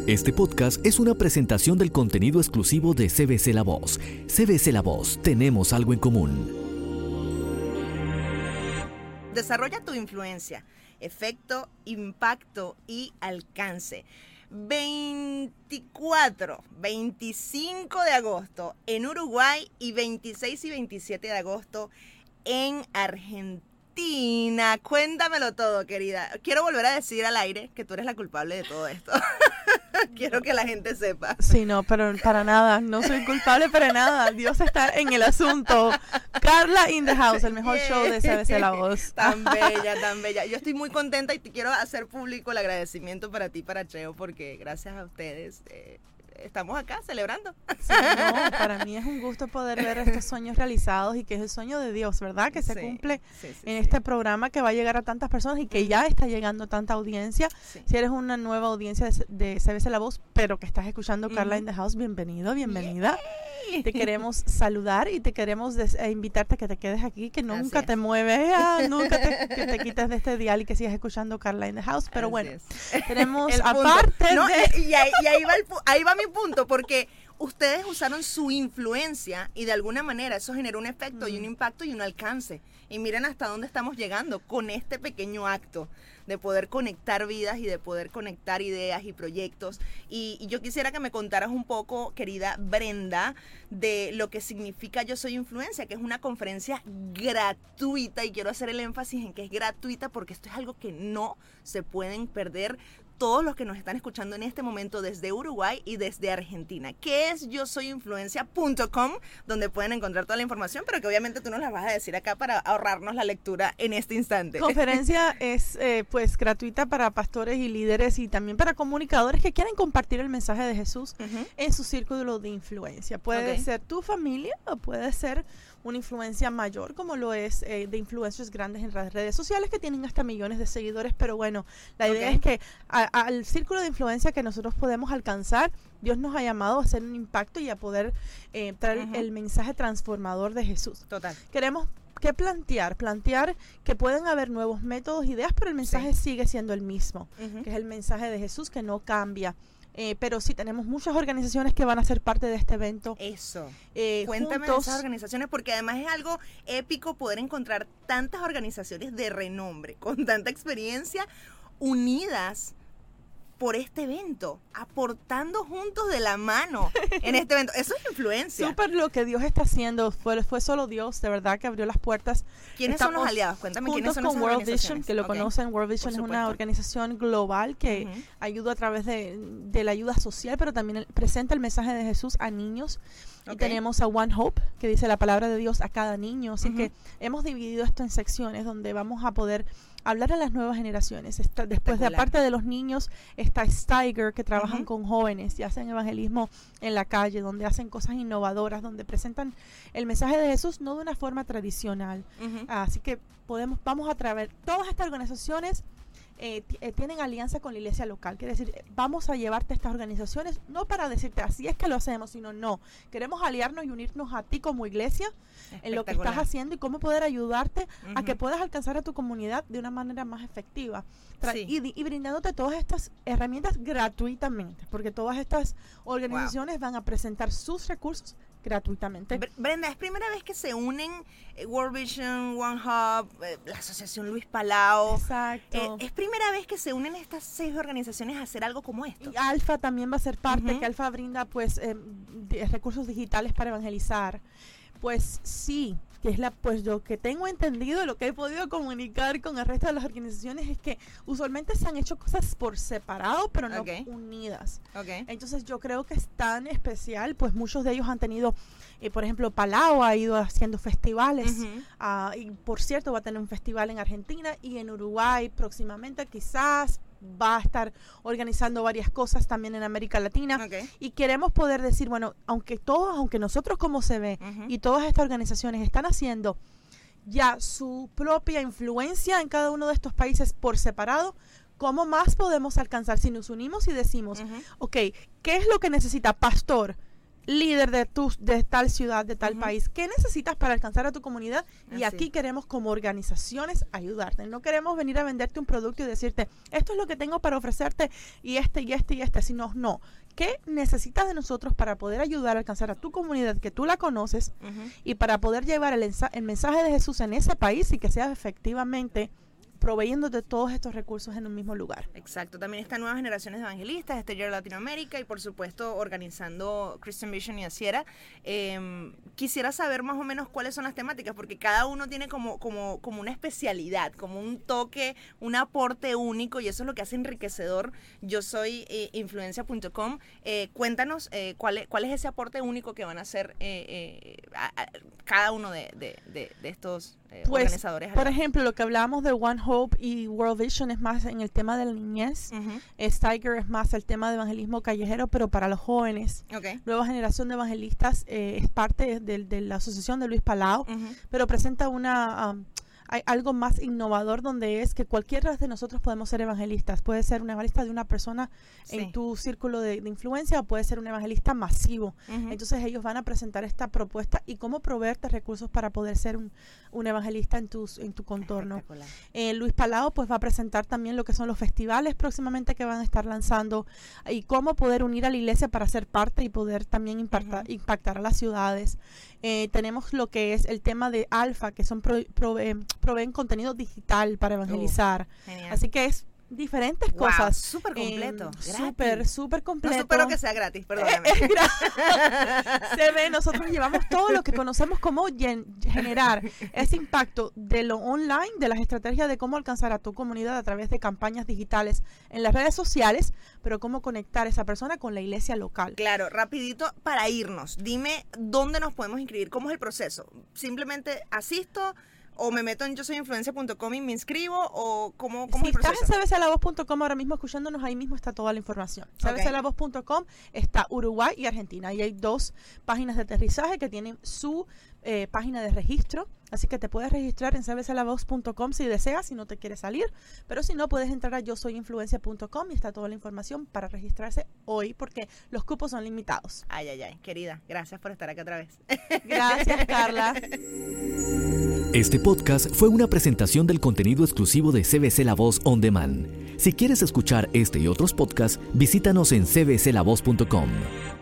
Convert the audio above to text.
Este podcast es una presentación del contenido exclusivo de CBC La Voz. CBC La Voz, tenemos algo en común. Desarrolla tu influencia, efecto, impacto y alcance. 24, 25 de agosto en Uruguay y 26 y 27 de agosto en Argentina. Cuéntamelo todo, querida. Quiero volver a decir al aire que tú eres la culpable de todo esto. Quiero que la gente sepa. Sí, no, pero para nada. No soy culpable para nada. Dios está en el asunto. Carla in the house, el mejor show de CBC La Voz. Tan bella, tan bella. Yo estoy muy contenta y te quiero hacer público el agradecimiento para ti, para Cheo, porque gracias a ustedes estamos acá celebrando. Sí, no, para mí es un gusto poder ver estos sueños realizados y que es el sueño de Dios, ¿verdad? Que se cumple en este programa que va a llegar a tantas personas y que ya está llegando a tanta audiencia. Sí. Si eres una nueva audiencia de CBC La Voz, pero que estás escuchando Carla in the House, bienvenido, bienvenida. Yeah. Te queremos saludar y te queremos invitarte a que te quedes aquí, que nunca te mueves, nunca que te quites de este dial y que sigas escuchando Carla in the House. Pero bueno, tenemos aparte y ahí va mi punto, porque ustedes usaron su influencia y de alguna manera eso generó un efecto y un impacto y un alcance. Y miren hasta dónde estamos llegando con este pequeño acto de poder conectar vidas y de poder conectar ideas y proyectos. Y yo quisiera que me contaras un poco, querida Brenda, de lo que significa Yo Soy Influencia, que es una conferencia gratuita, y quiero hacer el énfasis en que es gratuita porque esto es algo que no se pueden perder todos los que nos están escuchando en este momento desde Uruguay y desde Argentina. ¿Qué es yosoyinfluencia.com? Donde pueden encontrar toda la información, pero que obviamente tú nos la vas a decir acá para ahorrarnos la lectura en este instante. Conferencia es pues gratuita para pastores y líderes y también para comunicadores que quieren compartir el mensaje de Jesús en su círculo de influencia. Puede ser tu familia o puede ser una influencia mayor, como lo es de influencers grandes en las redes sociales que tienen hasta millones de seguidores, pero bueno, la idea es que al círculo de influencia que nosotros podemos alcanzar, Dios nos ha llamado a hacer un impacto y a poder traer el mensaje transformador de Jesús. Total. Queremos que plantear que pueden haber nuevos métodos, ideas, pero el mensaje sigue siendo el mismo, que es el mensaje de Jesús que no cambia. Pero sí, tenemos muchas organizaciones que van a ser parte de este evento. Eso. Cuéntame de esas organizaciones, porque además es algo épico poder encontrar tantas organizaciones de renombre, con tanta experiencia, unidas por este evento, aportando juntos de la mano en este evento. Eso es influencia. Súper lo que Dios está haciendo. Fue solo Dios, de verdad, que abrió las puertas. ¿Quiénes son los aliados? Cuéntame quiénes son con World Vision, que lo conocen. World Vision es una organización global que ayuda a través de la ayuda social, pero también presenta el mensaje de Jesús a niños. Y tenemos a One Hope, que dice la palabra de Dios a cada niño. Así que hemos dividido esto en secciones donde vamos a poder hablar a las nuevas generaciones. Después de aparte de los niños, está Steiger, que trabajan con jóvenes y hacen evangelismo en la calle, donde hacen cosas innovadoras, donde presentan el mensaje de Jesús no de una forma tradicional. Así que vamos a traer todas estas organizaciones. Tienen alianza con la iglesia local, quiere decir, vamos a llevarte a estas organizaciones no para decirte así es que lo hacemos, sino no, queremos aliarnos y unirnos a ti como iglesia en lo que estás haciendo y cómo poder ayudarte a que puedas alcanzar a tu comunidad de una manera más efectiva y brindándote todas estas herramientas gratuitamente, porque todas estas organizaciones van a presentar sus recursos gratuitamente. Brenda, ¿es primera vez que se unen World Vision, One Hub, la Asociación Luis Palau? Exacto. ¿Es primera vez que se unen estas 6 organizaciones a hacer algo como esto? Y Alfa también va a ser parte, que Alfa brinda pues recursos digitales para evangelizar. Pues sí, que es pues lo que tengo entendido, lo que he podido comunicar con el resto de las organizaciones es que usualmente se han hecho cosas por separado, pero no unidas. Entonces yo creo que es tan especial, pues muchos de ellos han tenido, por ejemplo, Palau ha ido haciendo festivales, y por cierto va a tener un festival en Argentina y en Uruguay próximamente quizás. Va a estar organizando varias cosas también en América Latina y queremos poder decir, bueno, aunque nosotros como se ve y todas estas organizaciones están haciendo ya su propia influencia en cada uno de estos países por separado, ¿cómo más podemos alcanzar si nos unimos y decimos, ¿qué es lo que necesita pastor? líder de tal ciudad, de tal país. ¿Qué necesitas para alcanzar a tu comunidad? Y aquí queremos como organizaciones ayudarte. No queremos venir a venderte un producto y decirte, esto es lo que tengo para ofrecerte y este, sino no. ¿Qué necesitas de nosotros para poder ayudar a alcanzar a tu comunidad que tú la conoces y para poder llevar el mensaje de Jesús en ese país y que sea efectivamente proveyendo de todos estos recursos en un mismo lugar? Exacto, también están nuevas generaciones de evangelistas, Year Latinoamérica y por supuesto organizando Christian Vision y Asiera. Quisiera saber más o menos cuáles son las temáticas, porque cada uno tiene como una especialidad, como un toque, un aporte único, y eso es lo que hace enriquecedor. Yo soy influencia.com. Cuéntanos cuál es ese aporte único que van a hacer cada uno de estos organizadores. Por ejemplo, lo que hablábamos de One Hope y World Vision es más en el tema de la niñez. Steiger es más el tema de evangelismo callejero, pero para los jóvenes. Nueva generación de evangelistas es parte de la asociación de Luis Palau, pero presenta hay algo más innovador, donde es que cualquiera de nosotros podemos ser evangelistas. Puede ser un evangelista de una persona en tu círculo de influencia, o puede ser un evangelista masivo. Entonces ellos van a presentar esta propuesta y cómo proveerte recursos para poder ser un evangelista en tu contorno. Luis Palau pues va a presentar también lo que son los festivales próximamente que van a estar lanzando y cómo poder unir a la iglesia para ser parte y poder también impactar a las ciudades. Tenemos lo que es el tema de Alfa, que son proveen contenido digital para evangelizar. Así que es diferentes cosas. Súper completo. Súper completo. No espero que sea gratis, perdóname. Se ve, nosotros llevamos todo lo que conocemos, cómo generar ese impacto de lo online, de las estrategias de cómo alcanzar a tu comunidad a través de campañas digitales en las redes sociales, pero cómo conectar a esa persona con la iglesia local. Claro, rapidito para irnos. Dime dónde nos podemos inscribir, cómo es el proceso. Simplemente asisto, o me meto en yosoyinfluencia.com y me inscribo, o cómo es el proceso. Si estás en cbclavoz.com ahora mismo escuchándonos, ahí mismo está toda la información. cbclavoz.com está Uruguay y Argentina. Ahí hay 2 páginas de aterrizaje que tienen su página de registro. Así que te puedes registrar en cbclavoz.com si deseas, si no te quieres salir. Pero si no, puedes entrar a yosoyinfluencia.com y está toda la información para registrarse hoy, porque los cupos son limitados. Ay, querida, gracias por estar acá otra vez. Gracias, Carla. Este podcast fue una presentación del contenido exclusivo de CBC La Voz On Demand. Si quieres escuchar este y otros podcasts, visítanos en cbclavoz.com.